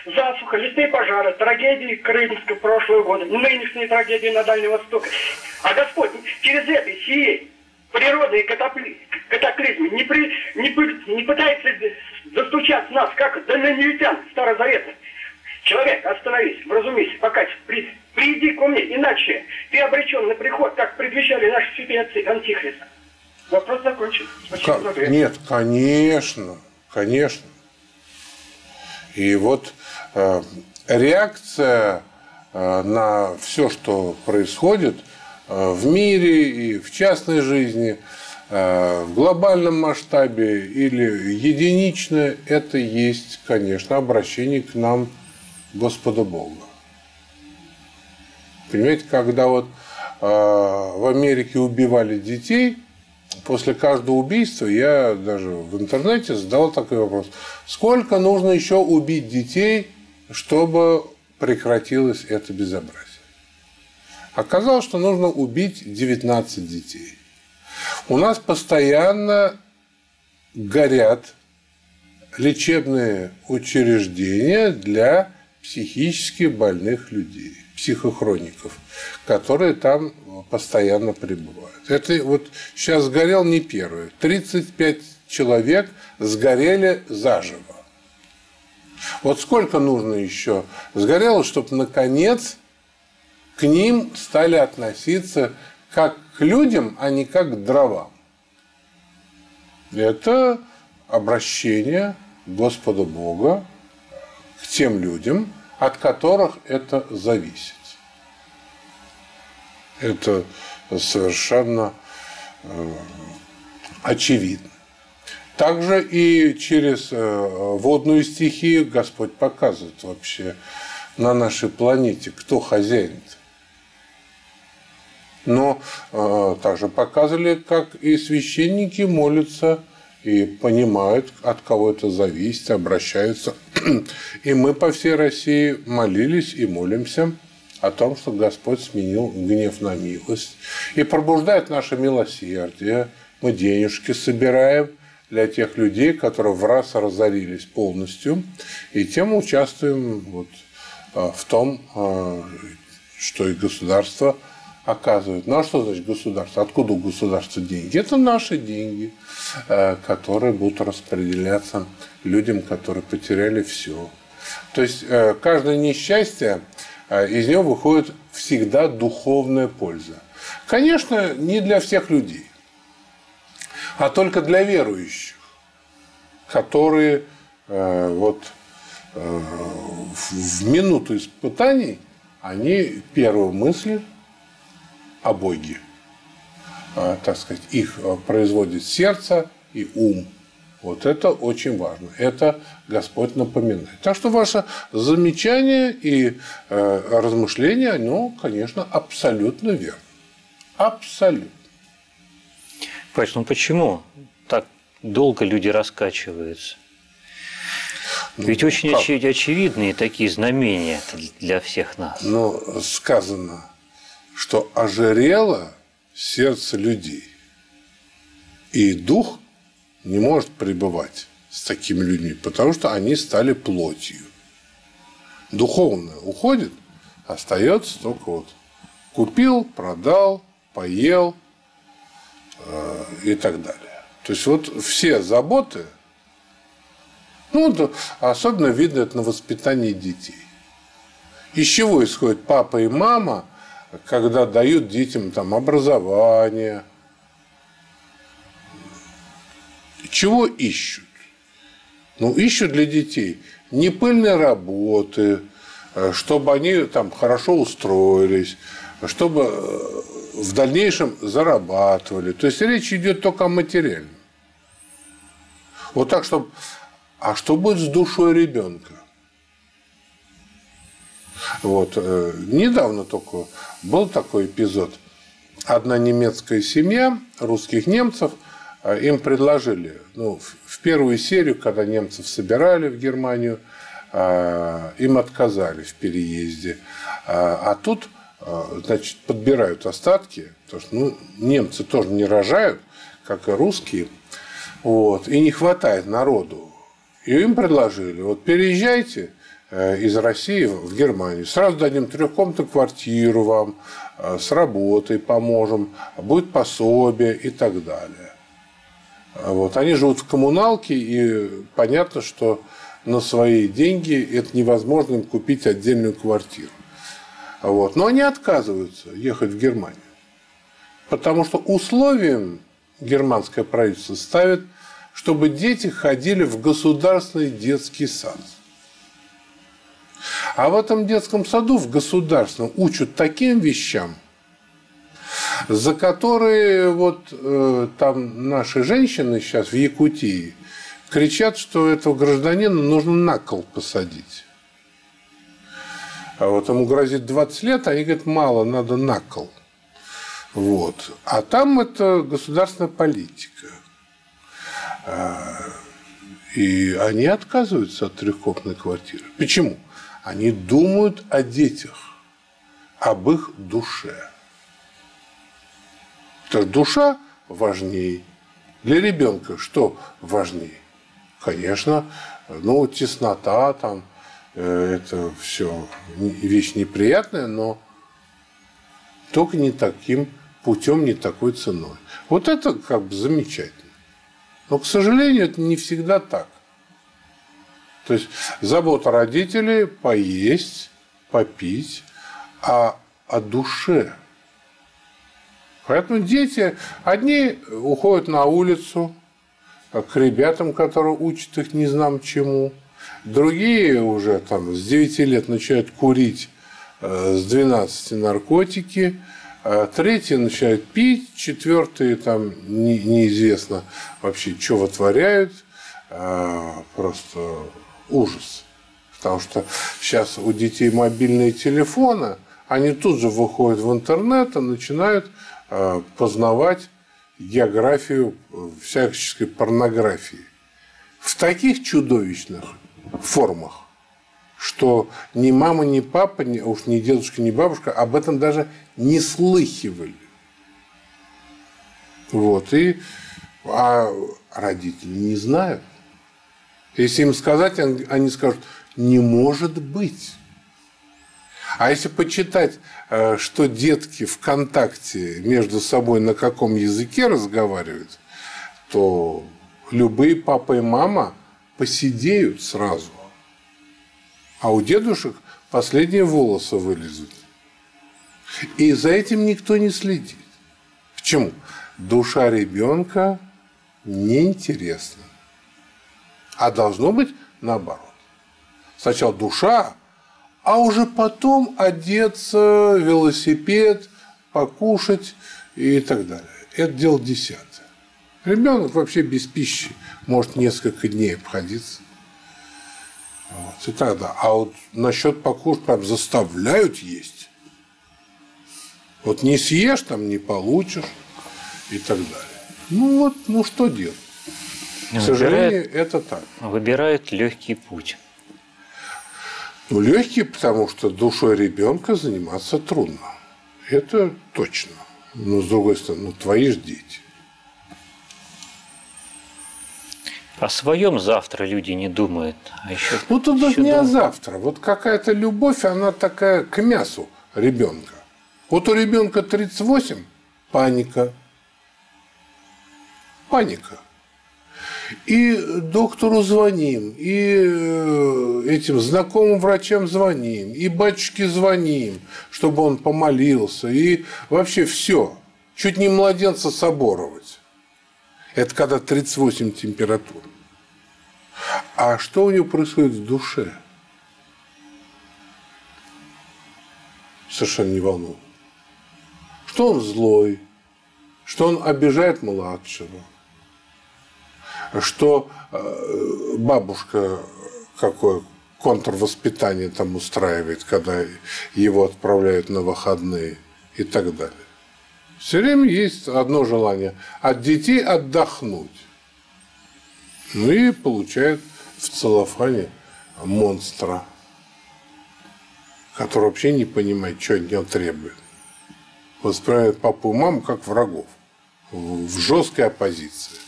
засуха, лесные пожары, трагедии Крымской прошлого года, нынешние трагедии на Дальнем Востоке. А Господь через это сие природные катаклизмы не пытается достучаться нас, как до наневитян Старого Завета. Человек, остановись, вразумись, покайся, приди ко мне, иначе ты обречен на приход, как предвещали наши святые отцы Антихриста. Вопрос закончен. Спасибо. Нет, конечно, конечно. И вот реакция на все, что происходит в мире и в частной жизни, в глобальном масштабе или единичное, это есть, конечно, обращение к нам Господа Бога. Понимаете, когда вот в Америке убивали детей, после каждого убийства я даже в интернете задавал такой вопрос: сколько нужно еще убить детей, чтобы прекратилось это безобразие? Оказалось, что нужно убить 19 детей. У нас постоянно горят лечебные учреждения для психически больных людей, психохроников, которые там постоянно пребывают. Это вот сейчас сгорел не первый. 35 человек сгорели заживо. Вот сколько нужно еще сгорело, чтобы наконец к ним стали относиться как к людям, а не как к дровам. Это обращение Господа Бога к тем людям, от которых это зависит. Это совершенно очевидно. Также и через водную стихию Господь показывает вообще на нашей планете, кто хозяин-то. Но также показывали, как и священники молятся и понимают, от кого это зависит, обращаются. И мы по всей России молились и молимся о том, что Господь сменил гнев на милость и пробуждает наше милосердие. Мы денежки собираем для тех людей, которые в раз разорились полностью, и тем участвуем вот в том, что и государство оказывает. Ну а что значит государство? Откуда у государства деньги? Это наши деньги, которые будут распределяться людям, которые потеряли все. То есть каждое несчастье, из него выходит всегда духовная польза. Конечно, не для всех людей, а только для верующих, которые вот в минуту испытаний они первую мысль о Боге, так сказать, их производит сердце и ум. Вот это очень важно. Это Господь напоминает. Так что ваше замечание и размышление, оно, конечно, абсолютно верно. Абсолютно. Паш, ну почему так долго люди раскачиваются? Ведь очень очевидные такие знамения для всех нас. Но сказано, что ожирело сердце людей, и дух не может пребывать с такими людьми, потому что они стали плотью. Духовное уходит, остается только вот купил, продал, поел и так далее. То есть вот все заботы, ну, особенно видно это на воспитании детей. Из чего исходят папа и мама, когда дают детям там образование? Чего ищут? Ну, ищут для детей не пыльной работы, чтобы они там хорошо устроились, чтобы в дальнейшем зарабатывали. То есть речь идет только о материальном. Вот так, чтобы... А что будет с душой ребенка? Вот. Недавно только был такой эпизод. Одна немецкая семья русских немцев, им предложили, ну, в первую серию, когда немцев собирали в Германию, им отказали в переезде. А тут, значит, подбирают остатки, потому что, ну, немцы тоже не рожают, как и русские, вот, и не хватает народу. И им предложили, вот переезжайте, из России в Германию. Сразу дадим трехкомнатную квартиру вам, с работой поможем, будет пособие и так далее. Вот. Они живут в коммуналке, и понятно, что на свои деньги это невозможно им купить отдельную квартиру. Вот. Но они отказываются ехать в Германию. Потому что условием германское правительство ставит, чтобы дети ходили в государственный детский сад. А в этом детском саду, в государственном, учат таким вещам, за которые там наши женщины сейчас в Якутии кричат, что этого гражданина нужно на кол посадить. А вот ему грозит 20 лет, а они говорят, мало, надо на кол. Вот. А там это государственная политика. И они отказываются от трехкомнатной квартиры. Почему? Они думают о детях, об их душе. Так душа важнее. Для ребенка что важнее? Конечно, теснота, там, это все вещь неприятная, но только не таким путем, не такой ценой. Вот это как бы замечательно. Но, к сожалению, это не всегда так. То есть забота родителей поесть, попить, а о душе. Поэтому дети, одни уходят на улицу к ребятам, которые учат их не знам чему. Другие уже там с 9 лет начинают курить, с 12 наркотики. Третьи начинают пить, четвертые там неизвестно вообще, что вытворяют. Просто ужас. Потому что сейчас у детей мобильные телефоны, они тут же выходят в интернет и начинают познавать географию всяческой порнографии. В таких чудовищных формах, что ни мама, ни папа, уж ни дедушка, ни бабушка об этом даже не слыхивали. Вот. А родители не знают. Если им сказать, они скажут, не может быть. А если почитать, что детки ВКонтакте между собой на каком языке разговаривают, то любые папа и мама посидеют сразу. А у дедушек последние волосы вылезут. И за этим никто не следит. Почему? Душа ребенка неинтересна. А должно быть наоборот. Сначала душа, а уже потом одеться, велосипед, покушать и так далее. Это дело десятое. Ребенок вообще без пищи может несколько дней обходиться. Вот, и тогда. А вот насчет покушать прям заставляют есть. Вот не съешь, там не получишь и так далее. Что делать? К сожалению, это так. Выбирают легкий путь. Легкий, потому что душой ребенка заниматься трудно. Это точно. Но с другой стороны, твои же дети. О своем завтра люди не думают. А еще, тут даже не о завтра. Вот какая-то любовь, она такая к мясу ребенка. Вот у ребенка 38 – паника. Паника. И доктору звоним, и этим знакомым врачам звоним, и батюшке звоним, чтобы он помолился, и вообще все. Чуть не младенца соборовать. Это когда 38 температур. А что у него происходит в душе? Совершенно не волнует. Что он злой, что он обижает младшего, что бабушка какое контрвоспитание там устраивает, когда его отправляют на выходные и так далее. Все время есть одно желание – от детей отдохнуть. И получает в целлофане монстра, который вообще не понимает, что от него требует. Воспринимает папу и маму как врагов в жесткой оппозиции.